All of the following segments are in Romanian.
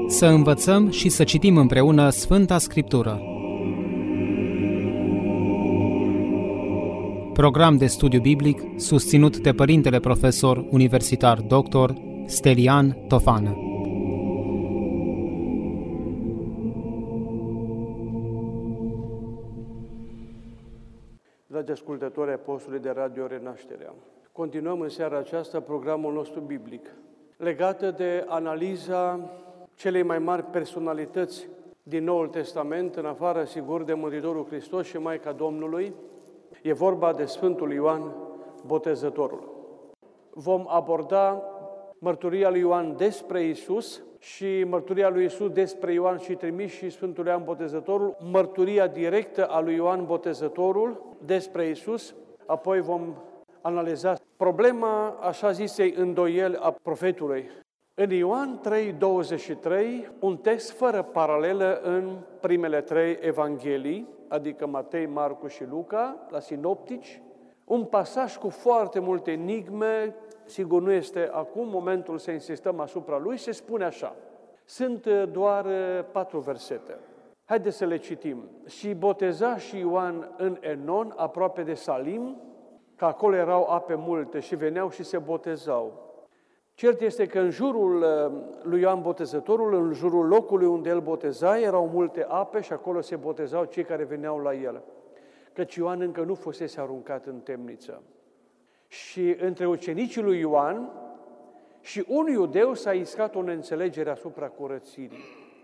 Să învățăm și să citim împreună Sfânta Scriptură. Program de studiu biblic susținut de Părintele Profesor Universitar Dr. Stelian Tofană. Dragi ascultători ai postului de Radio Renașterea, continuăm în seara aceasta programul nostru biblic, legată de analiza celei mai mari personalități din Noul Testament, în afară, sigur, de Mântuitorul Hristos și Maica Domnului. E vorba de Sfântul Ioan Botezătorul. Vom aborda mărturia lui Ioan despre Iisus și mărturia lui Iisus despre Ioan și trimiși și Sfântul Ioan Botezătorul, mărturia directă a lui Ioan Botezătorul despre Iisus, apoi vom analiza problema așa zisei îndoieli a profetului. În Ioan 3:23, un text fără paralelă în primele trei evanghelii, adică Matei, Marcu și Luca, la sinoptici, un pasaj cu foarte multe enigme, sigur nu este acum momentul să insistăm asupra lui, se spune așa. Sunt doar 4 versete. Haideți să le citim. Și boteza și Ioan în Enon, aproape de Salim, că acolo erau ape multe și veneau și se botezau. Cert este că în jurul lui Ioan Botezătorul, în jurul locului unde el boteza, erau multe ape și acolo se botezau cei care veneau la el. Căci Ioan încă nu fusese aruncat în temniță. Și între ucenicii lui Ioan și un iudeu s-a iscat o neînțelegere asupra curățirii.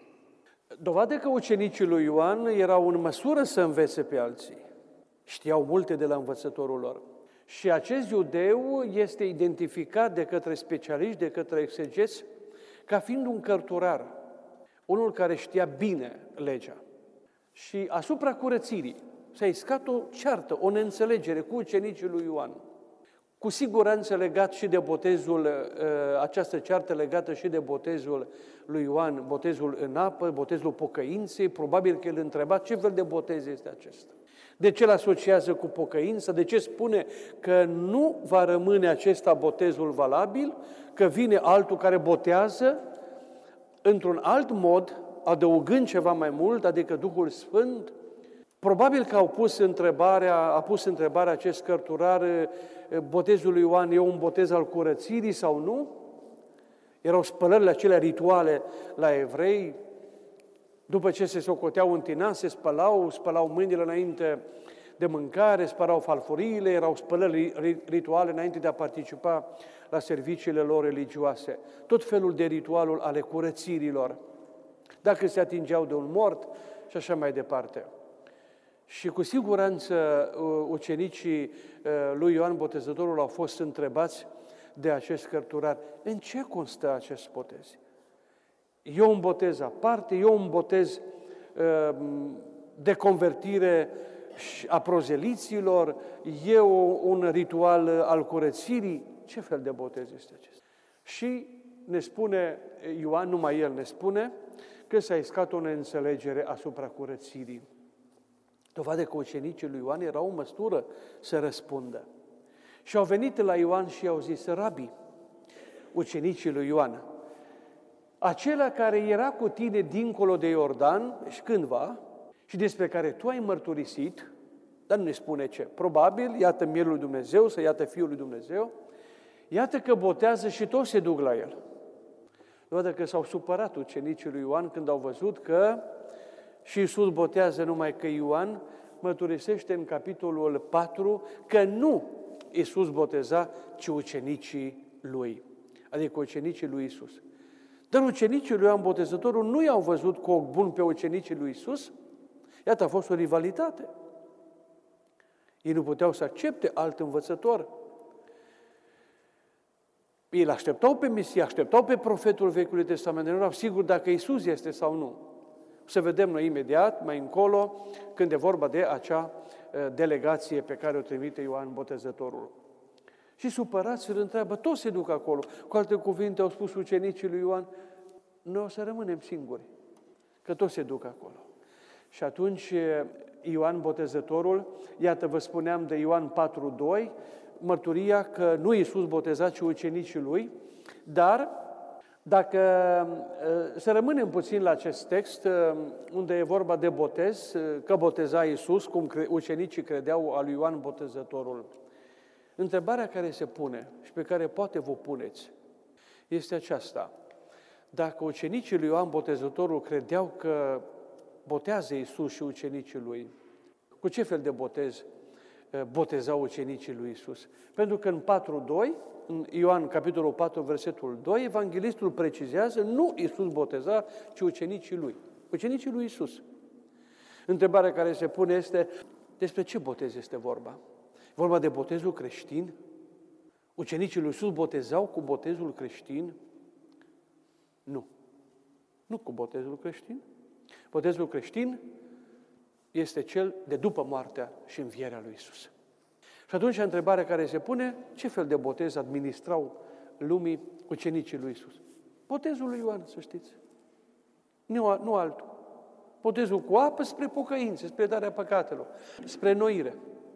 Dovadă că ucenicii lui Ioan erau în măsură să învețe pe alții. Știau multe de la învățătorul lor. Și acest iudeu este identificat de către specialiști, de către exegeți, ca fiind un cărturar, unul care știa bine legea. Și asupra curățirii s-a iscat o ceartă, o neînțelegere cu ucenicii lui Ioan. Cu siguranță legat și de botezul, această ceartă legată și de botezul lui Ioan, botezul în apă, botezul pocăinței, probabil că el întreba ce fel de botez este acesta. De ce îl asociază cu pocăința? De ce spune că nu va rămâne acesta botezul valabil, că vine altul care botează într-un alt mod, adăugând ceva mai mult, adică Duhul Sfânt? Probabil că a pus întrebarea acest cărturar, botezul lui Ioan e un botez al curățirii sau nu? Erau spălările acelea rituale la evrei. După ce se socoteau întina, se spălau mâinile înainte de mâncare, spălau farfuriile, erau spălări rituale înainte de a participa la serviciile lor religioase. Tot felul de ritualuri ale curățirilor. Dacă se atingeau de un mort și așa mai departe. Și cu siguranță ucenicii lui Ioan Botezătorul au fost întrebați de acest cărturar. În ce constă acest botez? E un botez aparte, e un botez de convertire a prozeliților, e un ritual al curățirii. Ce fel de botez este acesta? Și ne spune Ioan, numai el ne spune, că s-a iscat o neînțelegere asupra curățirii. Dovadă că ucenicii lui Ioan erau în măsură să răspundă. Și au venit la Ioan și i-au zis, Rabi, ucenicii lui Ioan, acela care era cu tine dincolo de Iordan, și cândva, și despre care tu ai mărturisit, dar nu ne spune ce, probabil, iată Mielul lui Dumnezeu, sau iată Fiul lui Dumnezeu, iată că botează și toți se duc la el. Dovadă că s-au supărat ucenicii lui Ioan când au văzut că și Iisus botează, numai că Ioan mărturisește în capitolul 4 că nu Iisus boteza, ci ucenicii lui, adică ucenicii lui Iisus. Dar ucenicii lui Ioan Botezătorul nu i-au văzut cu ochi bun pe ucenicii lui Iisus. Iată, a fost o rivalitate. Ei nu puteau să accepte alt învățător. Ei l-așteptau pe Mesia, așteptau pe profetul Vechiului Testament. Nu erau siguri dacă Iisus este sau nu. Să vedem noi imediat, mai încolo, când e vorba de acea delegație pe care o trimite Ioan Botezătorul. Și supărați îl întreabă, toți se duc acolo. Cu alte cuvinte au spus ucenicii lui Ioan, noi o să rămânem singuri, că toți se duc acolo. Și atunci Ioan Botezătorul, iată vă spuneam de Ioan 4:2, mărturia că nu Iisus boteza, ci ucenicii lui, dar Dacă să rămânem puțin la acest text, unde e vorba de botez, că boteza Iisus, cum ucenicii credeau al lui Ioan Botezătorul, întrebarea care se pune și pe care poate vă puneți este aceasta. Dacă ucenicii lui Ioan Botezătorul credeau că botează Iisus și ucenicii lui, cu ce fel de botez botezau ucenicii lui Iisus? Pentru că în 4:2, în Ioan, capitolul 4, versetul 2, evanghelistul precizează, nu Iisus boteza, ci ucenicii lui. Ucenicii lui Iisus. Întrebarea care se pune este, despre ce botez este vorba? E vorba de botezul creștin? Ucenicii lui Iisus botezau cu botezul creștin? Nu. Nu cu botezul creștin. Botezul creștin este cel de după moartea și învierea lui Iisus. Și atunci întrebarea care se pune, ce fel de botez administrau lumii ucenicii lui Iisus? Botezul lui Ioan, să știți. Nu altul. Botezul cu apă spre pocăință, spre darea păcatelor, spre înnoire.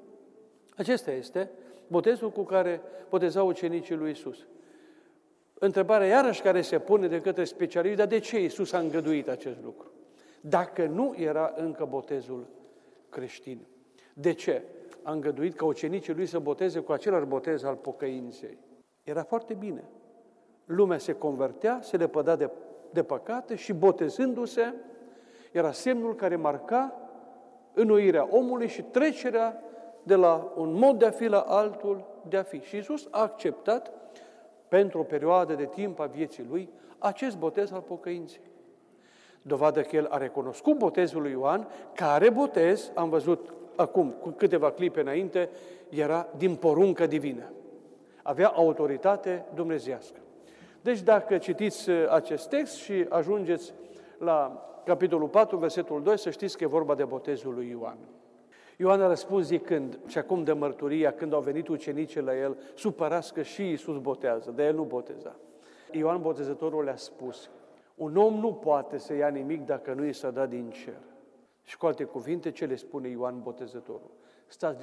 Acesta este botezul cu care botezau ucenicii lui Iisus. Întrebarea iarăși care se pune de către specialiști, dar de ce Iisus a îngăduit acest lucru? Dacă nu era încă botezul creștin. De ce a îngăduit ca ucenicii lui să boteze cu același botez al pocăinței? Era foarte bine. Lumea se convertea, se lepăda de păcate și botezându-se era semnul care marca înnoirea omului și trecerea de la un mod de a fi la altul de a fi. Și Iisus a acceptat pentru o perioadă de timp a vieții lui acest botez al pocăinței. Dovadă că el a recunoscut botezul lui Ioan, care botez, am văzut acum, cu câteva clipe înainte, era din poruncă divină. Avea autoritate dumnezeiască. Deci dacă citiți acest text și ajungeți la capitolul 4, versetul 2, să știți că e vorba de botezul lui Ioan. Ioan a răspuns zicând, și acum de mărturia, când au venit ucenicii la el, supărați că și Iisus botează, dar el nu boteza. Ioan Botezătorul le-a spus, un om nu poate să ia nimic dacă nu i s-a dat din cer. Și cu alte cuvinte, ce le spune Ioan Botezătorul? Stați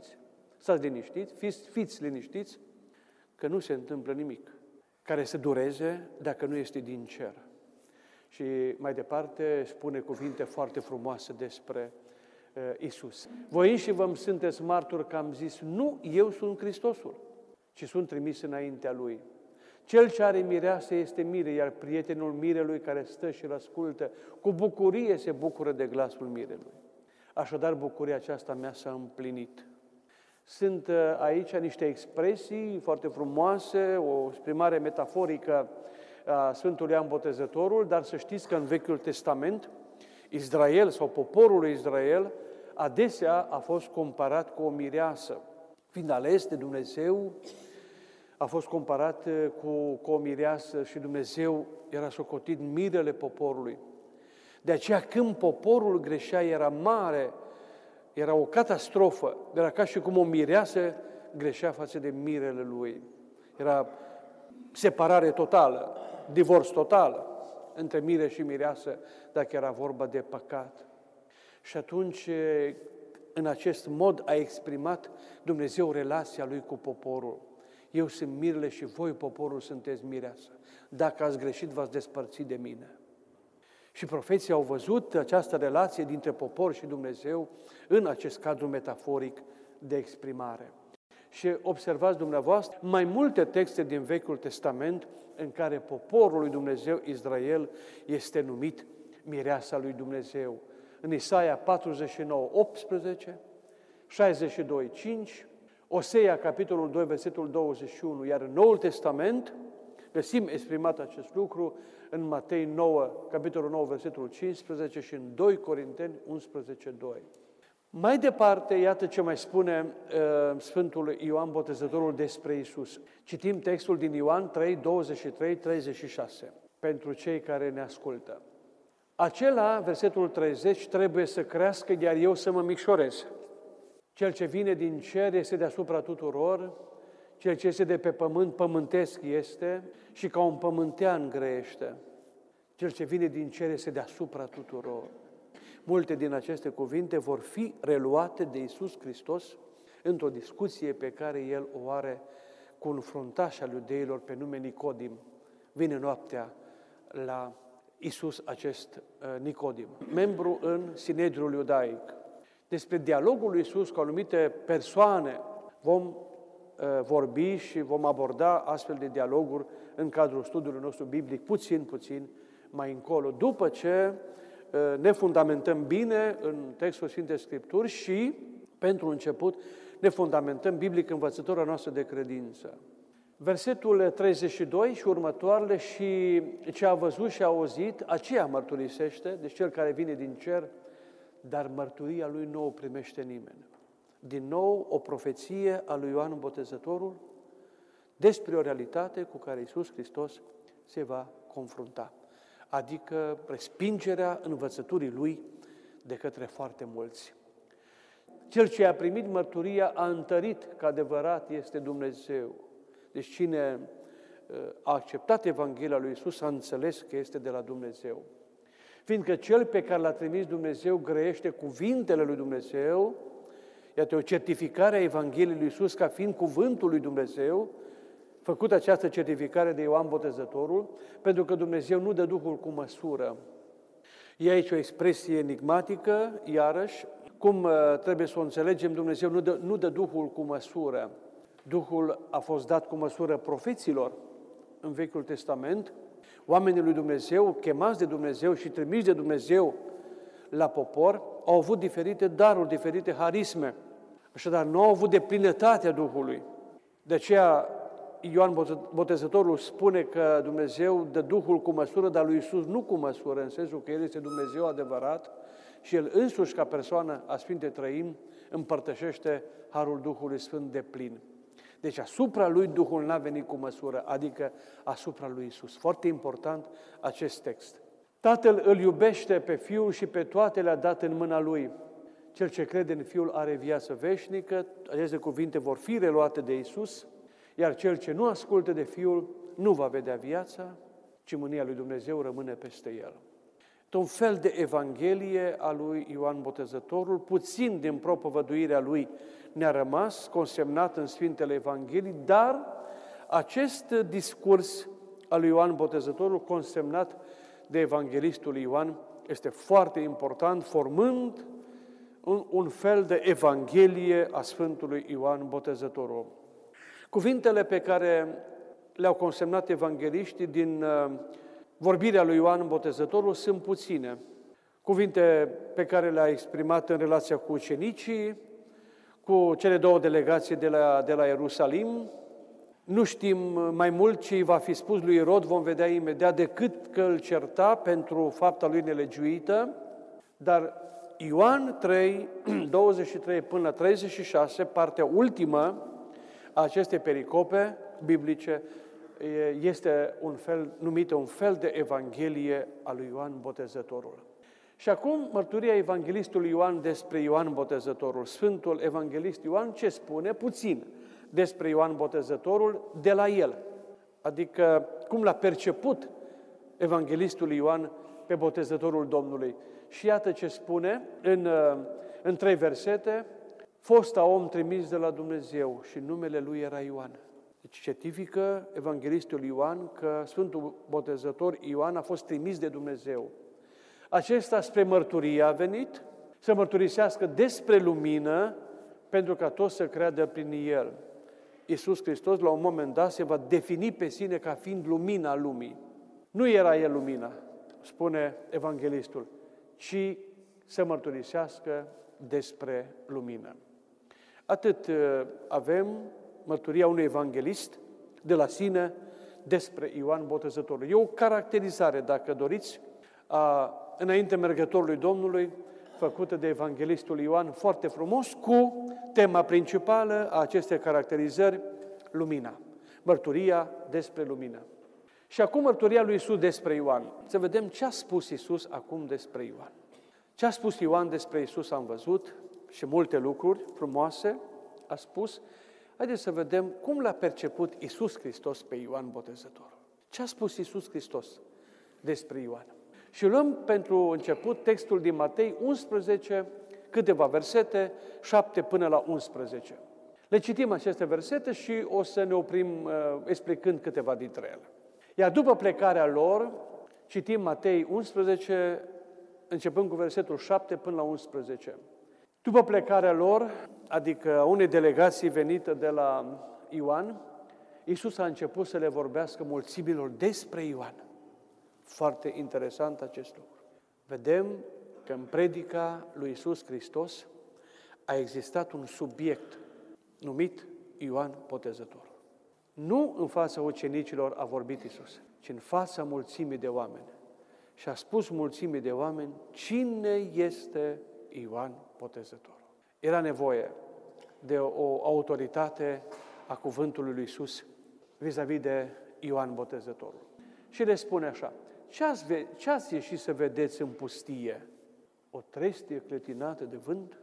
liniștiți, fiți liniștiți, că nu se întâmplă nimic care să dureze dacă nu este din cer. Și mai departe spune cuvinte foarte frumoase despre Iisus. Voi înșivă sunteți martori că am zis, nu eu sunt Hristosul, ci sunt trimis înaintea Lui. Cel ce are mireasă este mire, iar prietenul mirelui care stă și îl ascultă, cu bucurie se bucură de glasul mirelui. Așadar, bucuria aceasta mea s-a împlinit. Sunt aici niște expresii foarte frumoase, o exprimare metaforică a Sfântului Ioan Botezătorul, dar să știți că în Vechiul Testament, Israel sau poporul lui Israel adesea a fost comparat cu o mireasă. Fiind ales de Dumnezeu, a fost comparat cu o mireasă și Dumnezeu era socotit mirele poporului. De aceea când poporul greșea era mare, era o catastrofă, era ca și cum o mireasă greșea față de mirele lui. Era separare totală, divorț total între mire și mireasă, dacă era vorba de păcat. Și atunci, în acest mod, a exprimat Dumnezeu relația Lui cu poporul. Eu sunt mirele și voi, poporul, sunteți mireasă. Dacă ați greșit, v-ați despărțit de mine. Și profeții au văzut această relație dintre popor și Dumnezeu în acest cadru metaforic de exprimare. Și observați dumneavoastră mai multe texte din Vechiul Testament în care poporul lui Dumnezeu, Israel, este numit mireasa lui Dumnezeu. În Isaia 49, 18, 62, 5, Osea, capitolul 2, versetul 21, iar în Noul Testament găsim exprimat acest lucru în Matei 9, capitolul 9, versetul 15 și în 2 Corinteni 11, 2. Mai departe, iată ce mai spune Sfântul Ioan Botezătorul despre Iisus. Citim textul din Ioan 3, 23, 36, pentru cei care ne ascultă. Acela, versetul 30, trebuie să crească, iar eu să mă micșorez. Cel ce vine din cer este deasupra tuturor, cel ce este de pe pământ, pământesc este și ca un pământean grăiește. Cel ce vine din cer este deasupra tuturor. Multe din aceste cuvinte vor fi reluate de Iisus Hristos într-o discuție pe care El o are cu un fruntaș al iudeilor pe nume Nicodim. Vine noaptea la Iisus acest Nicodim, membru în Sinedriul Iudaic. Despre dialogul lui Iisus cu anumite persoane vom vorbi și vom aborda astfel de dialoguri în cadrul studiului nostru biblic puțin mai încolo, după ce ne fundamentăm bine în textul Sfintei Scripturi și, pentru început, ne fundamentăm biblic învățătura noastră de credință. Versetul 32 și următoarele: și ce a văzut și a auzit, aceea mărturisește, deci cel care vine din cer, dar mărturia lui nu o primește nimeni. Din nou, o profeție a lui Ioan Botezătorul despre o realitate cu care Iisus Hristos se va confrunta, adică respingerea învățăturii lui de către foarte mulți. Cel ce a primit mărturia a întărit că adevărat este Dumnezeu. Deci cine a acceptat Evanghelia lui Iisus a înțeles că este de la Dumnezeu. Fiindcă cel pe care l-a trimis Dumnezeu grăiește cuvintele lui Dumnezeu, iată o certificare a Evangheliei lui Iisus ca fiind cuvântul lui Dumnezeu, făcut această certificare de Ioan Botezătorul, pentru că Dumnezeu nu dă Duhul cu măsură. E aici o expresie enigmatică, iarăși, cum trebuie să o înțelegem, Dumnezeu nu dă Duhul cu măsură. Duhul a fost dat cu măsură profeților în Vechiul Testament, oamenii lui Dumnezeu, chemați de Dumnezeu și trimiși de Dumnezeu la popor, au avut diferite daruri, diferite harisme. Așadar, nu au avut deplinătatea Duhului. De aceea, Ioan Botezătorul spune că Dumnezeu dă Duhul cu măsură, dar lui Iisus nu cu măsură, în sensul că El este Dumnezeu adevărat și El însuși, ca persoană a Sfintei Trăimi, împărtășește harul Duhului Sfânt de plin. Deci asupra lui Duhul n-a venit cu măsură, adică asupra lui Iisus. Foarte important acest text. Tatăl îl iubește pe Fiul și pe toate le-a dat în mâna Lui. Cel ce crede în Fiul are viață veșnică, aceste cuvinte vor fi reluate de Iisus, iar cel ce nu ascultă de Fiul nu va vedea viața, ci mânia lui Dumnezeu rămâne peste el. Un fel de Evanghelie a lui Ioan Botezătorul, puțin din propovăduirea lui ne-a rămas consemnat în Sfintele Evanghelii, dar acest discurs al lui Ioan Botezătorul, consemnat de evanghelistul Ioan, este foarte important, formând un fel de Evanghelie a Sfântului Ioan Botezătorul. Cuvintele pe care le-au consemnat evangeliștii din vorbirea lui Ioan Botezătorul sunt puține. Cuvinte pe care le-a exprimat în relația cu ucenicii, cu cele două delegații de la Ierusalim. Nu știm mai mult ce îi va fi spus lui Irod, vom vedea imediat, decât că îl certa pentru fapta lui nelegiuită, dar Ioan 3, 23 până la 36, partea ultimă a acestei pericope biblice, este numită un fel de Evanghelie a lui Ioan Botezătorul. Și acum mărturia evanghelistului Ioan despre Ioan Botezătorul. Sfântul evanghelist Ioan ce spune? Puțin despre Ioan Botezătorul de la el. Adică cum l-a perceput evanghelistul Ioan pe Botezătorul Domnului. Și iată ce spune în 3 versete: fosta om trimis de la Dumnezeu și numele lui era Ioan. Deci certifică evanghelistul Ioan că Sfântul Botezător Ioan a fost trimis de Dumnezeu. Acesta spre mărturie a venit, să mărturisească despre lumină, pentru ca toți să creadă prin el. Iisus Hristos, la un moment dat, se va defini pe sine ca fiind lumina lumii. Nu era el lumina, spune evanghelistul, ci să mărturisească despre lumină. Atât avem mărturia unui evanghelist de la sine despre Ioan Botezătorul. E o caracterizare, dacă doriți, a înainte mergătorului Domnului, făcută de evanghelistul Ioan, foarte frumos, cu tema principală a acestei caracterizări, lumina. Mărturia despre lumină. Și acum mărturia lui Iisus despre Ioan. Să vedem ce a spus Iisus acum despre Ioan. Ce a spus Ioan despre Iisus am văzut și multe lucruri frumoase a spus. Haideți să vedem cum l-a perceput Iisus Hristos pe Ioan Botezătorul. Ce a spus Iisus Hristos despre Ioan? Și luăm pentru început textul din Matei 11, câteva versete, 7 până la 11. Le citim aceste versete și o să ne oprim explicând câteva dintre ele. Iar după plecarea lor, Citim Matei 11, începând cu versetul 7 până la 11. După plecarea lor, adică unei delegații venite de la Ioan, Iisus a început să le vorbească mulțimilor despre Ioan. Foarte interesant acest lucru. Vedem că în predica lui Iisus Hristos a existat un subiect numit Ioan Botezătorul. Nu în fața ucenicilor a vorbit Iisus, ci în fața mulțimii de oameni. Și a spus mulțimii de oameni cine este Ioan Botezătorul. Era nevoie de o autoritate a cuvântului lui Iisus vis-a-vis de Ioan Botezătorul. Și le spune așa, ce ați ieșit să vedeți în pustie? O trestie clătinată de vânt?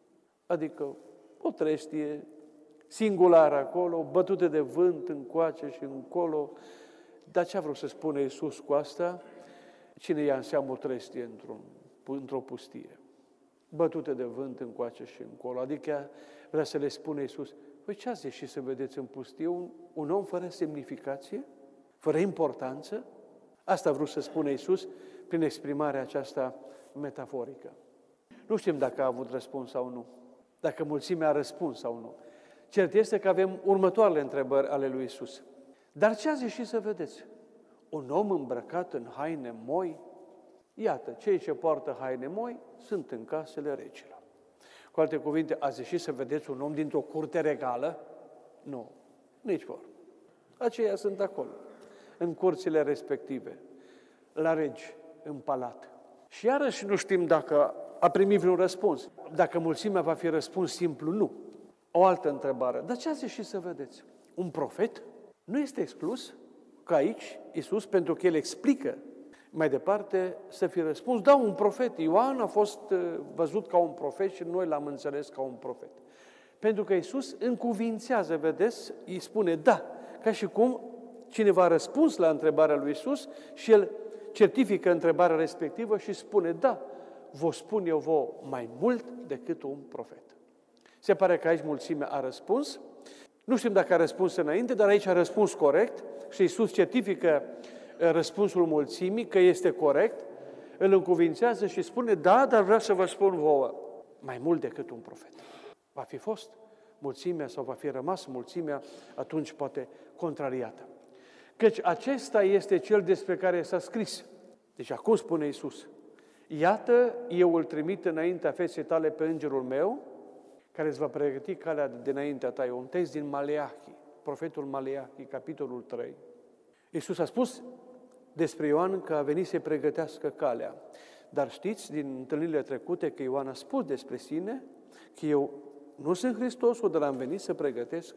Adică o trestie singulară acolo, bătută de vânt încoace și încolo. Dar ce a vrut să spune Iisus cu asta? Cine ia în seamă o trestie într-o pustie? Bătută de vânt încoace și încolo. Adică vrea să le spune Iisus, păi ce ați ieșit să vedeți în pustie? Un om fără semnificație? Fără importanță? Asta a vrut să spune Iisus prin exprimarea aceasta metaforică. Nu știm dacă a avut răspuns sau nu, dacă mulțimea a răspuns sau nu. Cert este că avem următoarele întrebări ale lui Iisus. Dar ce ați ieșit să vedeți? Un om îmbrăcat în haine moi? Iată, cei ce poartă haine moi sunt în casele regilor. Cu alte cuvinte, ați ieșit să vedeți un om dintr-o curte regală? Nu, nici vor. Aceia sunt acolo, în curțile respective, la regi, în palat. Și iarăși nu știm dacă a primit vreun răspuns. Dacă mulțimea va fi răspuns simplu, nu. O altă întrebare. Dar ce ați ieșit să vedeți? Un profet? Nu este exclus că aici Iisus, pentru că El explică mai departe, să fi răspuns, da, un profet. Ioan a fost văzut ca un profet și noi l-am înțeles ca un profet. Pentru că Iisus încuvințează, vedeți, îi spune da, ca și cum cineva a răspuns la întrebarea lui Iisus și El certifică întrebarea respectivă și spune da, vă spun eu vouă mai mult decât un profet. Se pare că aici mulțimea a răspuns. Nu știm dacă a răspuns înainte, dar aici a răspuns corect și Iisus certifică răspunsul mulțimii că este corect, îl încuvințează și spune da, dar vreau să vă spun vouă mai mult decât un profet. Va fi fost mulțimea sau va fi rămas mulțimea atunci poate contrariată. Căci acesta este cel despre care s-a scris. Deci acum spune Iisus, iată, eu îl trimit înaintea feței tale pe îngerul meu, care îți va pregăti calea dinaintea ta. E un text din Maleahi, profetul Maleahi, capitolul 3. Iisus a spus despre Ioan că a venit să-i pregătească calea. Dar știți din întâlnirile trecute că Ioan a spus despre sine că eu nu sunt Hristosul, dar am venit să pregătesc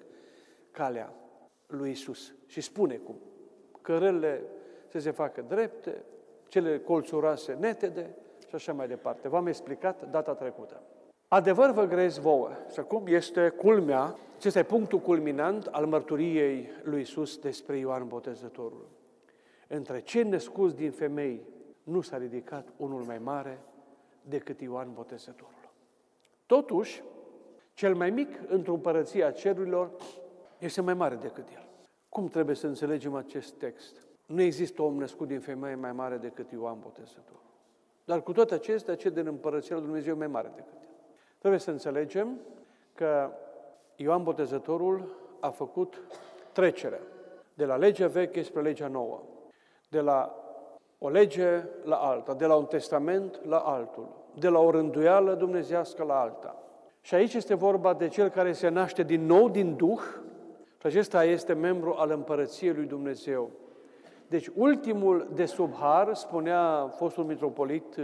calea lui Iisus. Și spune cum. Cărările să se facă drepte, cele colțuroase netede și așa mai departe. V-am explicat data trecută. Adevăr vă grăiesc vouă. Și acum este culmea, acesta e punctul culminant al mărturiei lui Iisus despre Ioan Botezătorul. Între cei născuți din femei nu s-a ridicat unul mai mare decât Ioan Botezătorul. Totuși, cel mai mic într-o împărăție a cerurilor este mai mare decât el. Cum trebuie să înțelegem acest text? Nu există om născut din femeie mai mare decât Ioan Botezătorul. Dar cu toate acestea, cel din împărăția lui Dumnezeu e mai mare decât el. Trebuie să înțelegem că Ioan Botezătorul a făcut trecerea de la legea veche spre legea nouă, de la o lege la alta, de la un testament la altul, de la o rânduială dumnezeiască la alta. Și aici este vorba de cel care se naște din nou din Duh și acesta este membru al împărăției lui Dumnezeu. Deci ultimul de sub har, spunea fostul mitropolit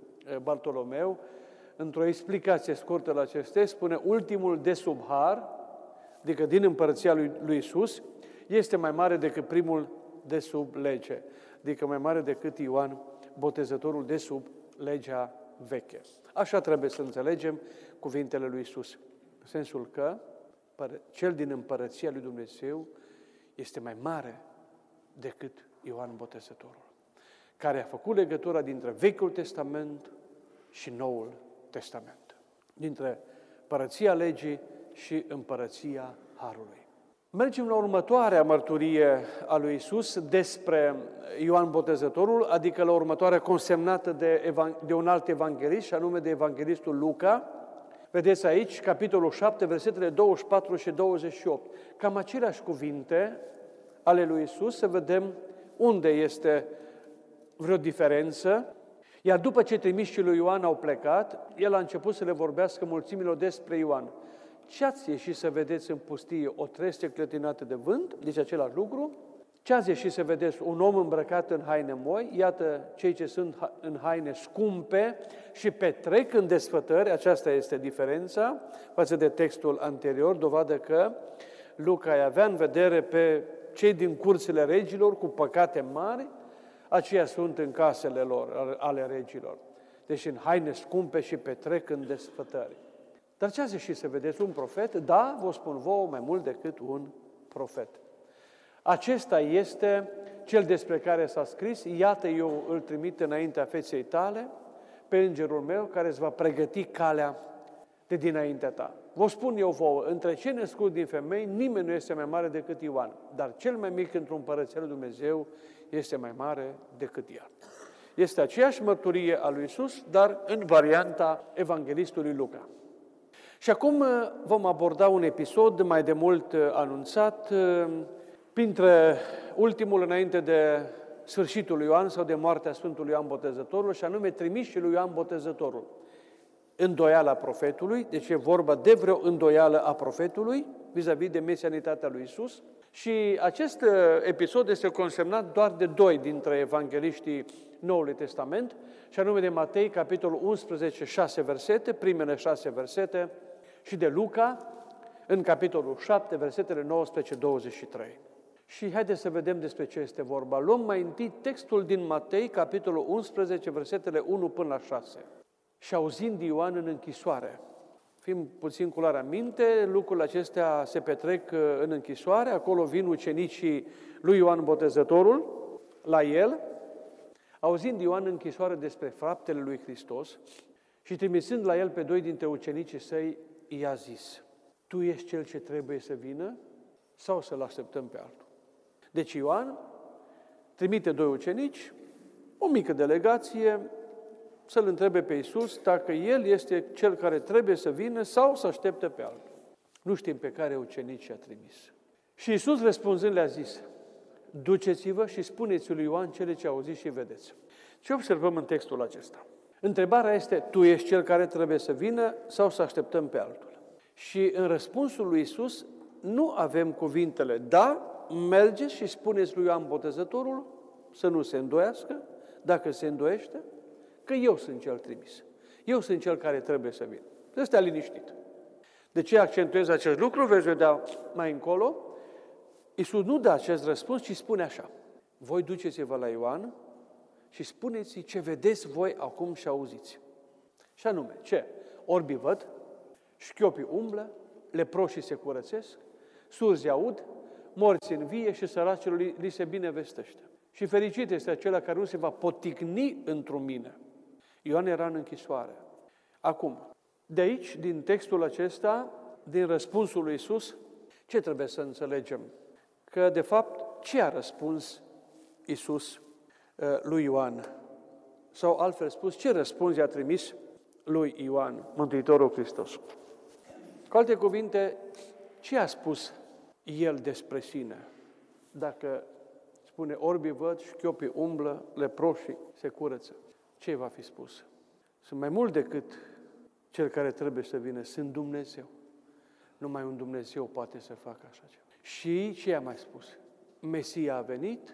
Bartolomeu, într-o explicație scurtă la acest text, spune ultimul de sub har, adică din împărăția lui Iisus, este mai mare decât primul de sub lege, adică mai mare decât Ioan Botezătorul de sub legea veche. Așa trebuie să înțelegem cuvintele lui Iisus, în sensul că cel din împărăția lui Dumnezeu este mai mare decât Ioan Botezătorul, care a făcut legătura dintre Vechiul Testament și Noul Testament, dintre împărăția legii și împărăția harului. Mergem la următoarea mărturie a lui Iisus despre Ioan Botezătorul, adică la următoarea consemnată de un alt evanghelist, și anume de evanghelistul Luca. Vedeți aici, capitolul 7, versetele 24 și 28. Cam aceleași cuvinte ale lui Iisus, să vedem unde este vreo diferență. Iar după ce trimișii lui Ioan au plecat, el a început să le vorbească mulțimilor despre Ioan. Ce ați ieșit să vedeți în pustie? O trestie clătinată de vânt? Deci același lucru. Ce ați ieșit să vedeți? Un om îmbrăcat în haine moi? Iată, cei ce sunt în haine scumpe și petrec în desfătări. Aceasta este diferența față de textul anterior, dovadă că Luca îi avea în vedere pe cei din curțile regilor cu păcate mari, aceia sunt în casele lor, ale regilor. Deci în haine scumpe și petrec în desfătări. Dar ce ați ieșit să vedeți? Un profet? Da, vă spun vouă, mai mult decât un profet. Acesta este cel despre care s-a scris: iată, eu îl trimit înaintea feței tale, pe îngerul meu, care îți va pregăti calea de dinaintea ta. Vă spun eu vouă, între cei născuți din femei, nimeni nu este mai mare decât Ioan, dar cel mai mic într-un împărăția lui Dumnezeu este mai mare decât el. Este aceeași mărturie a lui Iisus, dar în varianta evanghelistului Luca. Și acum vom aborda un episod mai de mult anunțat, printre ultimul înainte de sfârșitul lui Ioan sau de moartea Sfântului Ioan Botezătorul, și anume trimișii lui Ioan Botezătorul. Îndoiala profetului, deci e vorba de vreo îndoială a profetului vis-a-vis de mesianitatea lui Iisus. Și acest episod este consemnat doar de doi dintre evangeliștii Noului Testament, și anume de Matei, capitolul 11, 6 versete, primele 6 versete, și de Luca, în capitolul 7, versetele 19-23. Și haideți să vedem despre ce este vorba. Luăm mai întâi textul din Matei, capitolul 11, versetele 1 până la 6. Și auzind Ioan în închisoare. Fim puțin cu luarea minte, lucrurile acestea se petrec în închisoare, acolo vin ucenicii lui Ioan Botezătorul la el, auzind Ioan în închisoare despre faptele lui Hristos și trimisând la el pe doi dintre ucenicii săi, i-a zis: tu ești cel ce trebuie să vină sau să-l așteptăm pe altul? Deci Ioan trimite doi ucenici, o mică delegație, să-l întrebe pe Iisus dacă el este cel care trebuie să vină sau să aștepte pe altul. Nu știm pe care ucenici a trimis. Și Iisus răspunzând le-a zis: duceți-vă și spuneți lui Ioan cele ce auziți și vedeți. Ce observăm în textul acesta? Întrebarea este: tu ești cel care trebuie să vină sau să așteptăm pe altul? Și în răspunsul lui Iisus nu avem cuvintele: da, mergeți și spuneți lui Ioan Botezătorul să nu se îndoiască, dacă se îndoiește, că eu sunt cel trimis. Eu sunt cel care trebuie să vin. Să stea liniștit. De ce accentuez acest lucru? Veți vedea mai încolo. Iisus nu dă acest răspuns, ci spune așa: voi duceți-vă la Ioan și spuneți-i ce vedeți voi acum și auziți. Și anume, ce? Orbii văd, șchiopii umblă, leproșii se curățesc, surzi aud, morți învie și săracilor li se binevestește. Și fericit este acela care nu se va poticni într-un mine. Ioan era în închisoare. Acum, de aici, din textul acesta, din răspunsul lui Iisus, ce trebuie să înțelegem? Că, de fapt, ce a răspuns Iisus lui Ioan? Sau, altfel spus, ce răspuns i-a trimis lui Ioan, Mântuitorul Hristos? Cu alte cuvinte, ce a spus el despre sine? Dacă spune orbii văd, șchiopii umblă, leproșii se curăță, ce va fi spus? Sunt mai mult decât cel care trebuie să vină, sunt Dumnezeu. Numai un Dumnezeu poate să facă așa ceva. Și ce a mai spus? Mesia a venit,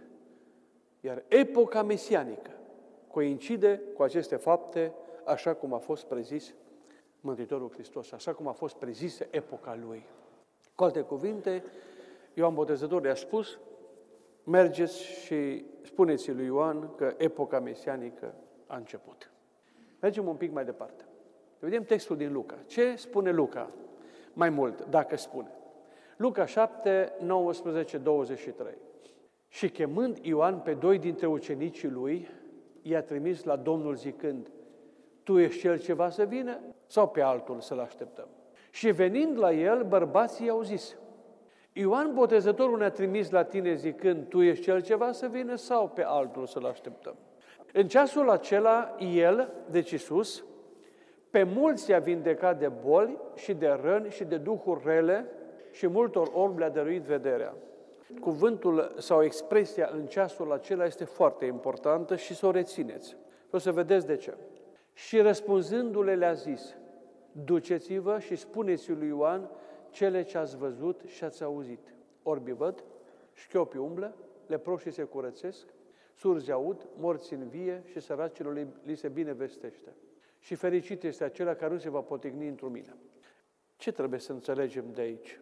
iar epoca mesianică coincide cu aceste fapte, așa cum a fost prezis Mântuitorul Hristos, așa cum a fost prezisă epoca Lui. Cu alte cuvinte, Ioan Botezătorul i-a spus: mergeți și spuneți lui Ioan că epoca mesianică a început. Mergem un pic mai departe. Vedem textul din Luca. Ce spune Luca? Mai mult, dacă spune. Luca 7, 19, 23. Și chemând Ioan pe doi dintre ucenicii lui, i-a trimis la Domnul zicând: tu ești cel ce va să vină sau pe altul să-l așteptăm? Și venind la el, bărbații i-au zis: Ioan Botezătorul ne-a trimis la tine zicând, tu ești cel ce va să vină sau pe altul să-l așteptăm? În ceasul acela, el, deci Iisus, pe mulți i-a vindecat de boli și de răni și de duhuri rele și multor orbi le-a dăruit vederea. Cuvântul sau expresia în ceasul acela este foarte importantă și să o rețineți. O să vedeți de ce. Și răspunzându-le le-a zis, duceți-vă și spuneți lui Ioan cele ce ați văzut și ați auzit. Orbii văd, șchiopii umblă, leproșii se curățesc, surzi aud, morți învie și săracilor li se binevestește. Și fericit este acela care nu se va potigni într-o mină. Ce trebuie să înțelegem de aici?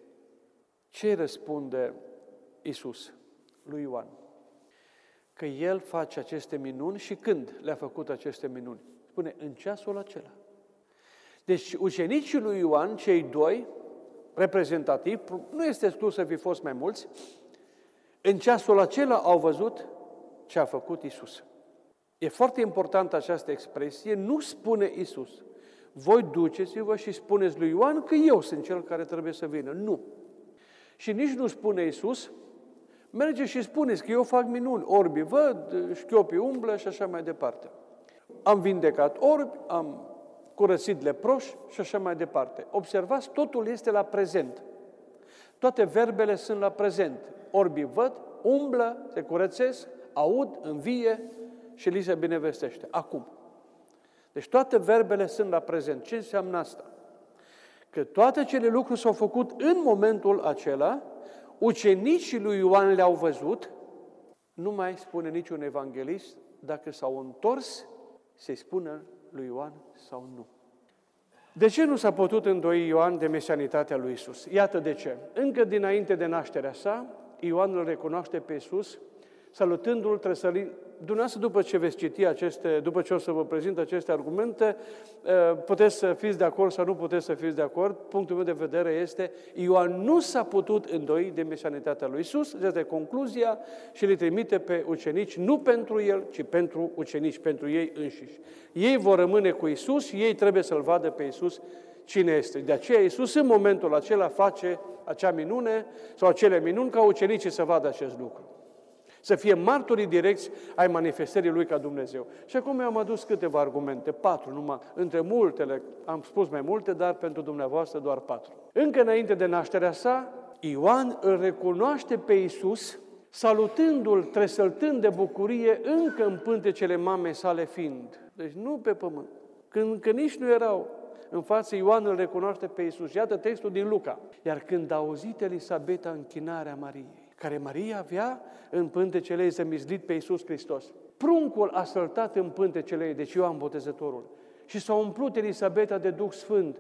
Ce răspunde Iisus lui Ioan? Că El face aceste minuni și când le-a făcut aceste minuni? Spune, în ceasul acela. Deci ucenicii lui Ioan, cei doi, reprezentativi, nu este exclus să fi fost mai mulți, în ceasul acela au văzut ce a făcut Iisus. E foarte importantă această expresie, nu spune Iisus, voi duceți-vă și spuneți lui Ioan că eu sunt cel care trebuie să vină. Nu. Și nici nu spune Iisus, merge și spuneți că eu fac minuni, orbii văd, șchiopii umblă și așa mai departe. Am vindecat orbi, am curățit leproși și așa mai departe. Observați, totul este la prezent. Toate verbele sunt la prezent. Orbii văd, umblă, se curățesc, aud, învie și li se binevestește. Acum. Deci toate verbele sunt la prezent. Ce înseamnă asta? Că toate cele lucruri s-au făcut în momentul acela, ucenicii lui Ioan le-au văzut, nu mai spune niciun evanghelist dacă s-au întors să-i spună lui Ioan sau nu. De ce nu s-a putut îndoi Ioan de mesianitatea lui Iisus? Iată de ce. Încă dinainte de nașterea sa, Ioan îl recunoaște pe Iisus, salutându-l trăsărind. Dumneavoastră, după ce veți citi după ce o să vă prezint aceste argumente, puteți să fiți de acord sau nu puteți să fiți de acord. Punctul meu de vedere este, Ioan nu s-a putut îndoi de mesianitatea lui Iisus, asta e concluzia, și le trimite pe ucenici, nu pentru el, ci pentru ucenici, pentru ei înșiși. Ei vor rămâne cu Iisus și ei trebuie să-L vadă pe Iisus cine este. De aceea Iisus în momentul acela face acea minune sau acele minuni ca ucenicii să vadă acest lucru. Să fie martorii direcți ai manifestării Lui ca Dumnezeu. Și acum eu am adus câteva argumente, 4 numai, între multele, am spus mai multe, dar pentru dumneavoastră doar 4. Încă înainte de nașterea sa, Ioan îl recunoaște pe Iisus, salutându-l, tresăltând de bucurie, încă în pântecele mamei sale fiind. Deci nu pe pământ. Când nici nu erau în față, Ioan îl recunoaște pe Iisus. Iată textul din Luca. Iar când a auzit Elisabeta închinarea Mariei, care Maria avea în pântecele ei zămislit pe Iisus Hristos. Pruncul a săltat în pântecele ei, deci Ioan Botezătorul, și s-a umplut Elisabeta de Duh Sfânt,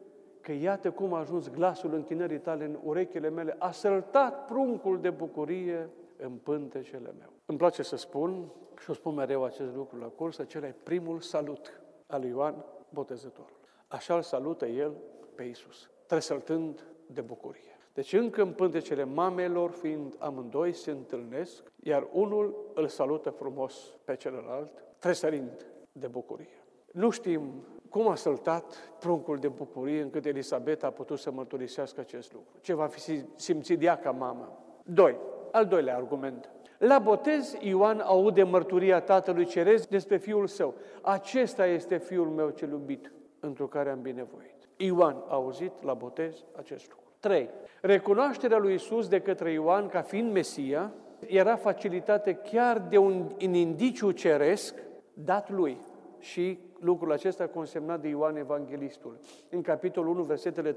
că iată cum a ajuns glasul închinării tale în urechile mele, a săltat pruncul de bucurie în pântecele meu. Îmi place să spun, și o spun mereu acest lucru la curs, acela e primul salut al lui Ioan Botezătorul. Așa îl salută el pe Iisus, tresăltând de bucurie. Deci încă în pântecele mamelor, fiind amândoi, se întâlnesc, iar unul îl salută frumos pe celălalt, tresărind de bucurie. Nu știm cum a săltat pruncul de bucurie încât Elisabeta a putut să mărturisească acest lucru. Ce va fi simțit ea ca mamă. 2. Al doilea argument. La botez, Ioan aude mărturia Tatălui Ceresc despre Fiul Său. Acesta este Fiul meu cel iubit, întru care am binevoit. Ioan a auzit la botez acest lucru. 3. Recunoașterea lui Iisus de către Ioan ca fiind Mesia era facilitate chiar de un indiciu ceresc dat lui. Și lucrul acesta consemnat de Ioan Evanghelistul. În capitolul 1, versetele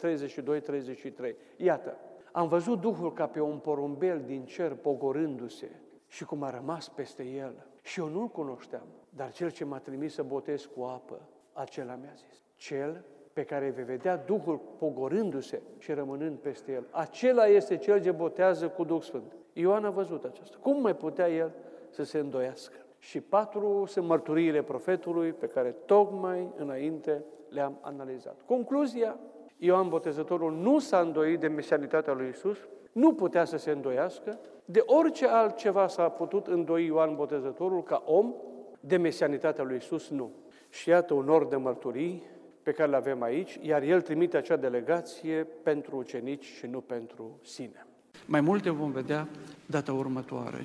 32-33. Iată, am văzut Duhul ca pe un porumbel din cer pogorându-se și cum a rămas peste el. Și eu nu-l cunoșteam, dar cel ce m-a trimis să botez cu apă, acela mi-a zis. Cel pe care vei vedea Duhul pogorându-se și rămânând peste el. Acela este cel ce botează cu Duh Sfânt. Ioan a văzut aceasta. Cum mai putea el să se îndoiască? Și 4 sunt mărturiile profetului pe care tocmai înainte le-am analizat. Concluzia, Ioan Botezătorul nu s-a îndoit de mesianitatea lui Iisus, nu putea să se îndoiască, de orice altceva s-a putut îndoi Ioan Botezătorul ca om, de mesianitatea lui Iisus nu. Și iată un or de mărturii pe care le avem aici, iar el trimite acea delegație pentru ucenici și nu pentru sine. Mai multe vom vedea data următoare.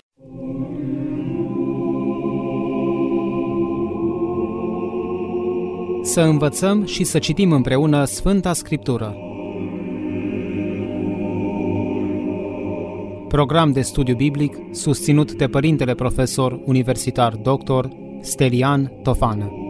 Să învățăm și să citim împreună Sfânta Scriptură. Program de studiu biblic susținut de Părintele Profesor Universitar Dr. Stelian Tofană.